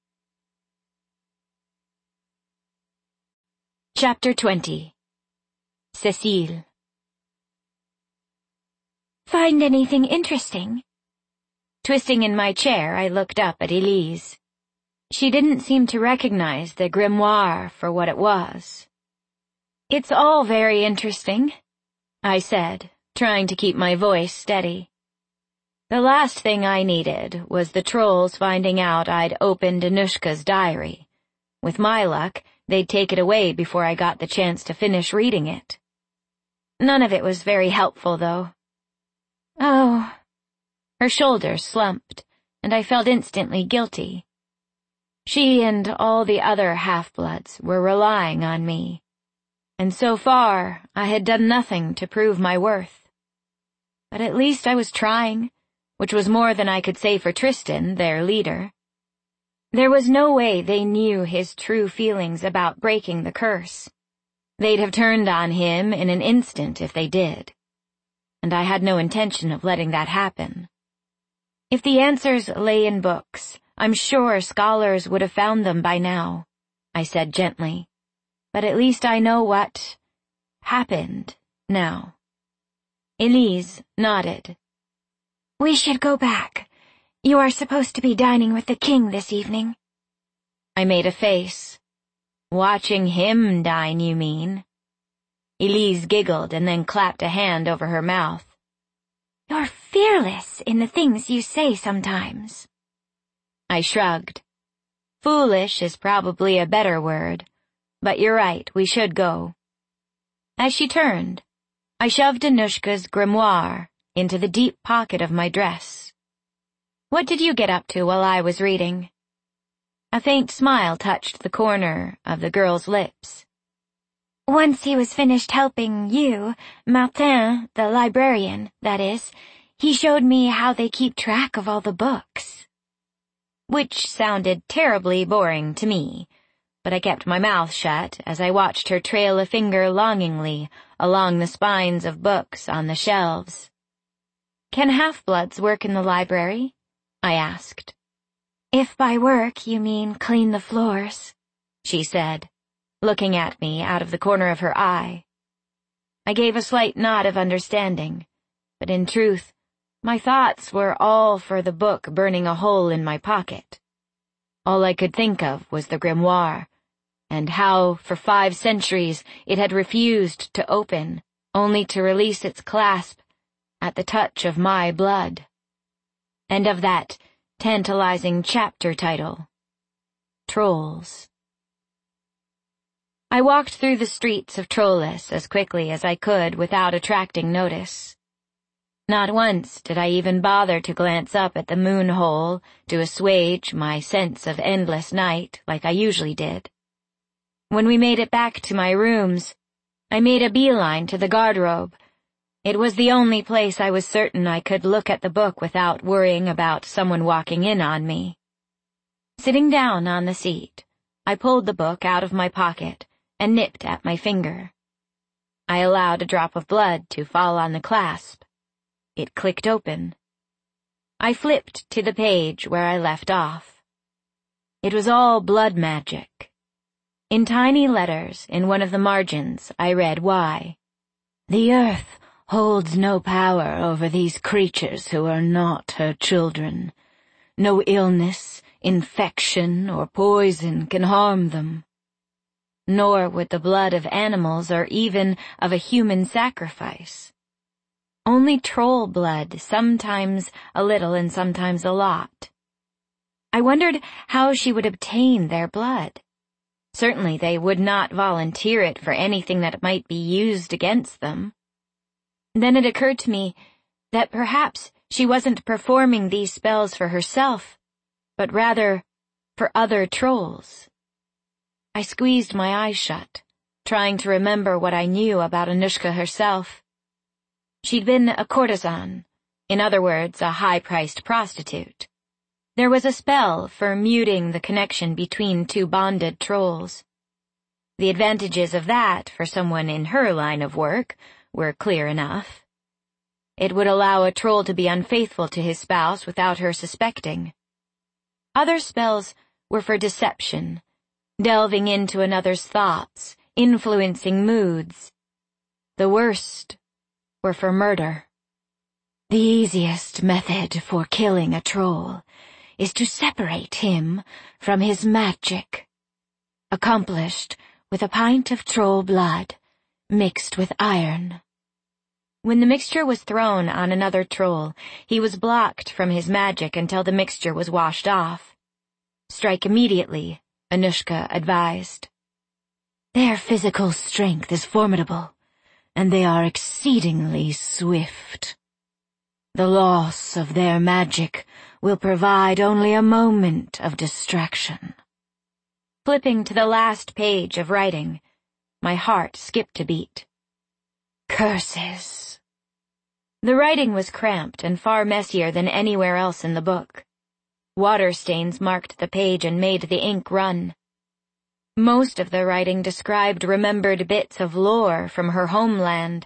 Chapter 20. Cécile. Find anything interesting? Twisting in my chair, I looked up at Elise. She didn't seem to recognize the grimoire for what it was. It's all very interesting, I said, trying to keep my voice steady. The last thing I needed was the trolls finding out I'd opened Anushka's diary. With my luck, they'd take it away before I got the chance to finish reading it. None of it was very helpful, though. Oh. Her shoulders slumped, and I felt instantly guilty. She and all the other half-bloods were relying on me, and so far I had done nothing to prove my worth. But at least I was trying, which was more than I could say for Tristan, their leader. There was no way they knew his true feelings about breaking the curse. They'd have turned on him in an instant if they did, and I had no intention of letting that happen. If the answers lay in books, I'm sure scholars would have found them by now, I said gently. But at least I know what happened now. Elise nodded. We should go back. You are supposed to be dining with the king this evening. I made a face. Watching him dine, you mean? Elise giggled and then clapped a hand over her mouth. You're fearless in the things you say sometimes. I shrugged. Foolish is probably a better word, but you're right, we should go. As she turned, I shoved Anushka's grimoire into the deep pocket of my dress. What did you get up to while I was reading? A faint smile touched the corner of the girl's lips. Once he was finished helping you, Martin, the librarian, that is, he showed me how they keep track of all the books. Which sounded terribly boring to me, but I kept my mouth shut as I watched her trail a finger longingly along the spines of books on the shelves. Can half-bloods work in the library? I asked. If by work you mean clean the floors, she said, looking at me out of the corner of her eye. I gave a slight nod of understanding, but in truth, my thoughts were all for the book burning a hole in my pocket. All I could think of was the grimoire, and how, for 5 centuries, it had refused to open, only to release its clasp at the touch of my blood. And of that tantalizing chapter title, Trolls. I walked through the streets of Trollis as quickly as I could without attracting notice. Not once did I even bother to glance up at the moon hole to assuage my sense of endless night like I usually did. When we made it back to my rooms, I made a beeline to the garderobe. It was the only place I was certain I could look at the book without worrying about someone walking in on me. Sitting down on the seat, I pulled the book out of my pocket and nipped at my finger. I allowed a drop of blood to fall on the clasp. It clicked open. I flipped to the page where I left off. It was all blood magic. In tiny letters in one of the margins, I read why. "The earth holds no power over these creatures who are not her children. No illness, infection, or poison can harm them. Nor would the blood of animals or even of a human sacrifice. Only troll blood, sometimes a little and sometimes a lot." I wondered how she would obtain their blood. Certainly they would not volunteer it for anything that might be used against them. Then it occurred to me that perhaps she wasn't performing these spells for herself, but rather for other trolls. I squeezed my eyes shut, trying to remember what I knew about Anushka herself. She'd been a courtesan, in other words, a high-priced prostitute. There was a spell for muting the connection between two bonded trolls. The advantages of that for someone in her line of work were clear enough. It would allow a troll to be unfaithful to his spouse without her suspecting. Other spells were for deception, delving into another's thoughts, influencing moods. The worst were for murder. The easiest method for killing a troll is to separate him from his magic, accomplished with a pint of troll blood mixed with iron. When the mixture was thrown on another troll, he was blocked from his magic until the mixture was washed off. "Strike immediately," Anushka advised. "Their physical strength is formidable, and they are exceedingly swift. The loss of their magic will provide only a moment of distraction." Flipping to the last page of writing, my heart skipped a beat. Curses. The writing was cramped and far messier than anywhere else in the book. Water stains marked the page and made the ink run. Most of the writing described remembered bits of lore from her homeland.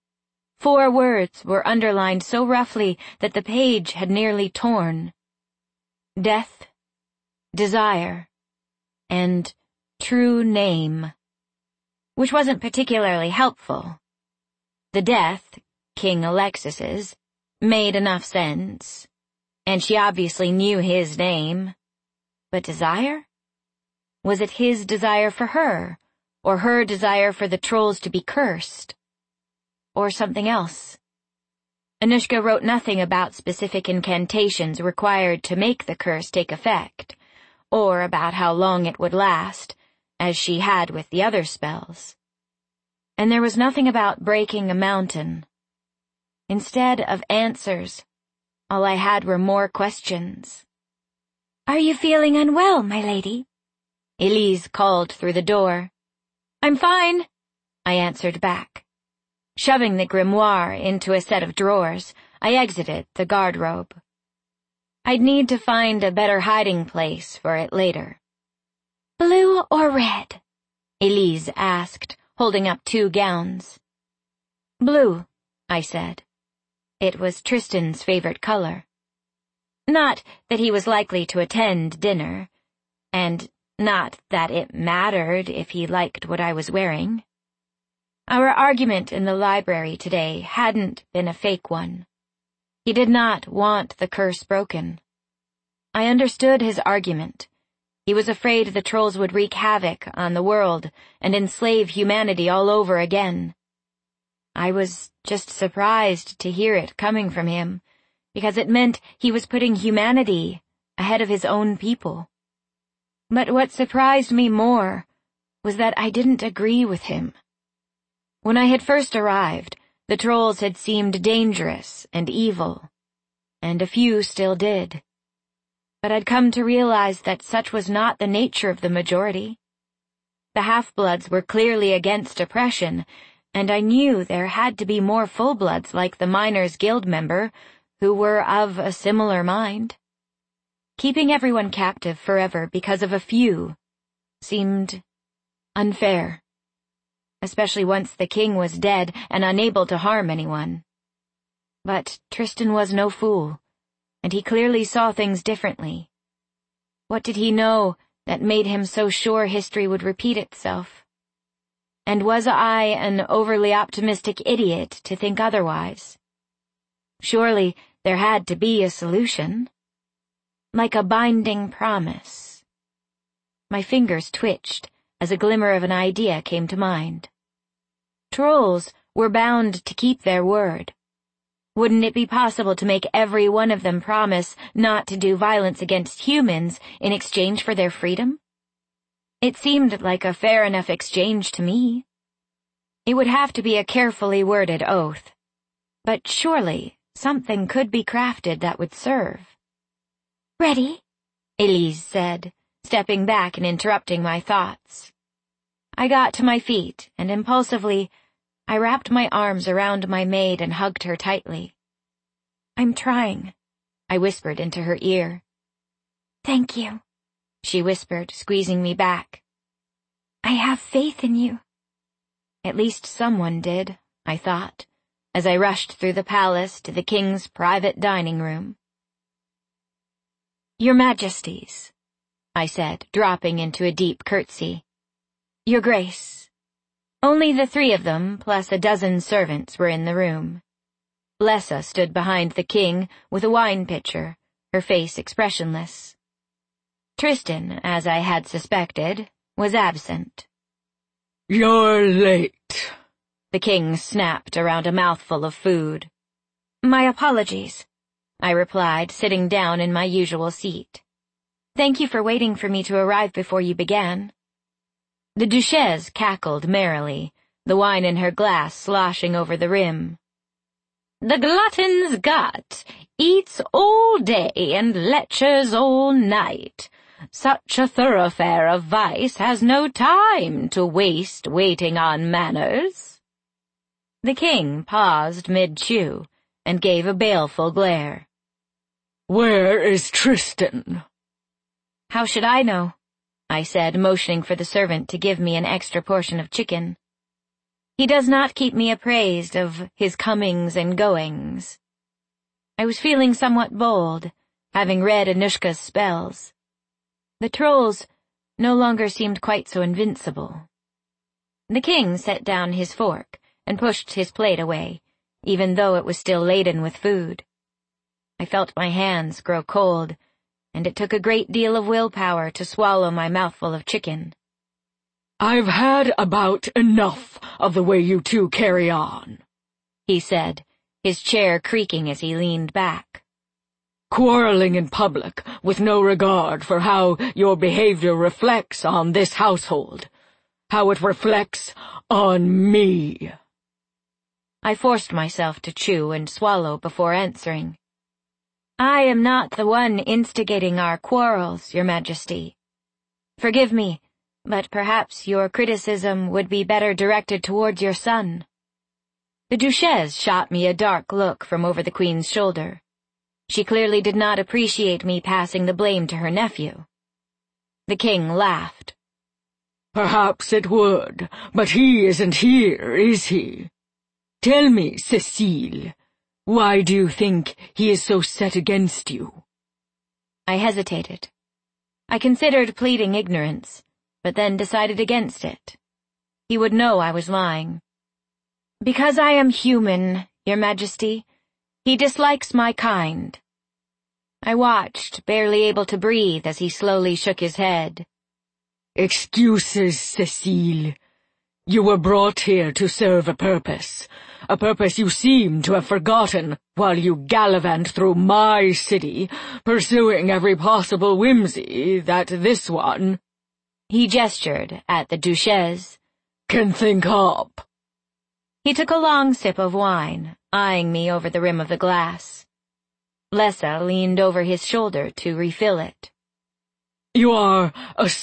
4 words were underlined so roughly that the page had nearly torn. Death, desire, and true name, which wasn't particularly helpful. The death, King Alexis's, made enough sense, and she obviously knew his name. But desire? Was it his desire for her, or her desire for the trolls to be cursed? Or something else? Anushka wrote nothing about specific incantations required to make the curse take effect, or about how long it would last, as she had with the other spells. And there was nothing about breaking a mountain. Instead of answers, all I had were more questions. "Are you feeling unwell, my lady?" Elise called through the door. "I'm fine," I answered back. Shoving the grimoire into a set of drawers, I exited the garderobe. I'd need to find a better hiding place for it later. "Blue or red?" Elise asked, holding up 2 gowns. "Blue," I said. It was Tristan's favorite color. Not that he was likely to attend dinner, and not that it mattered if he liked what I was wearing. Our argument in the library today hadn't been a fake one. He did not want the curse broken. I understood his argument. He was afraid the trolls would wreak havoc on the world and enslave humanity all over again. I was just surprised to hear it coming from him, because it meant he was putting humanity ahead of his own people. But what surprised me more was that I didn't agree with him. When I had first arrived, the trolls had seemed dangerous and evil, and a few still did. But I'd come to realize that such was not the nature of the majority. The half-bloods were clearly against oppression, and I knew there had to be more full-bloods like the Miners' Guild member who were of a similar mind. Keeping everyone captive forever because of a few seemed unfair, especially once the king was dead and unable to harm anyone. But Tristan was no fool, and he clearly saw things differently. What did he know that made him so sure history would repeat itself? And was I an overly optimistic idiot to think otherwise? Surely there had to be a solution. Like a binding promise. My fingers twitched as a glimmer of an idea came to mind. Trolls were bound to keep their word. Wouldn't it be possible to make every one of them promise not to do violence against humans in exchange for their freedom? It seemed like a fair enough exchange to me. It would have to be a carefully worded oath, but surely something could be crafted that would serve. "Ready?" Elise said, stepping back and interrupting my thoughts. I got to my feet, and impulsively, I wrapped my arms around my maid and hugged her tightly. "I'm trying," I whispered into her ear. "Thank you," she whispered, squeezing me back. "I have faith in you." At least someone did, I thought, as I rushed through the palace to the king's private dining room. "Your Majesties," I said, dropping into a deep curtsy. "Your Grace." Only the three of them, plus a dozen servants, were in the room. Blessa stood behind the king with a wine pitcher, her face expressionless. Tristan, as I had suspected, was absent. "You're late," the king snapped around a mouthful of food. "My apologies," I replied, sitting down in my usual seat. "Thank you for waiting for me to arrive before you began." The Duchesse cackled merrily, the wine in her glass sloshing over the rim. "The glutton's gut eats all day and lectures all night. Such a thoroughfare of vice has no time to waste waiting on manners." The king paused mid-chew and gave a baleful glare. "Where is Tristan?" "How should I know?" I said, motioning for the servant to give me an extra portion of chicken. "He does not keep me appraised of his comings and goings." I was feeling somewhat bold, having read Anushka's spells. The trolls no longer seemed quite so invincible. The king set down his fork and pushed his plate away, even though it was still laden with food. I felt my hands grow cold, and it took a great deal of willpower to swallow my mouthful of chicken. "I've had about enough of the way you two carry on," he said, his chair creaking as he leaned back. "Quarreling in public with no regard for how your behavior reflects on this household, how it reflects on me." I forced myself to chew and swallow before answering. "I am not the one instigating our quarrels, Your Majesty. Forgive me, but perhaps your criticism would be better directed towards your son." The Duchesse shot me a dark look from over the Queen's shoulder. She clearly did not appreciate me passing the blame to her nephew. The king laughed. "Perhaps it would, but he isn't here, is he? Tell me, Cécile, why do you think he is so set against you?" I hesitated. I considered pleading ignorance, but then decided against it. He would know I was lying. "Because I am human, Your Majesty. He dislikes my kind." I watched, barely able to breathe, as he slowly shook his head. "Excuses, Cécile. You were brought here to serve a purpose you seem to have forgotten while you gallivant through my city, pursuing every possible whimsy that this one—" He gestured at the Duchesse. Can think up. He took a long sip of wine, eyeing me over the rim of the glass. Lessa leaned over his shoulder to refill it. You are a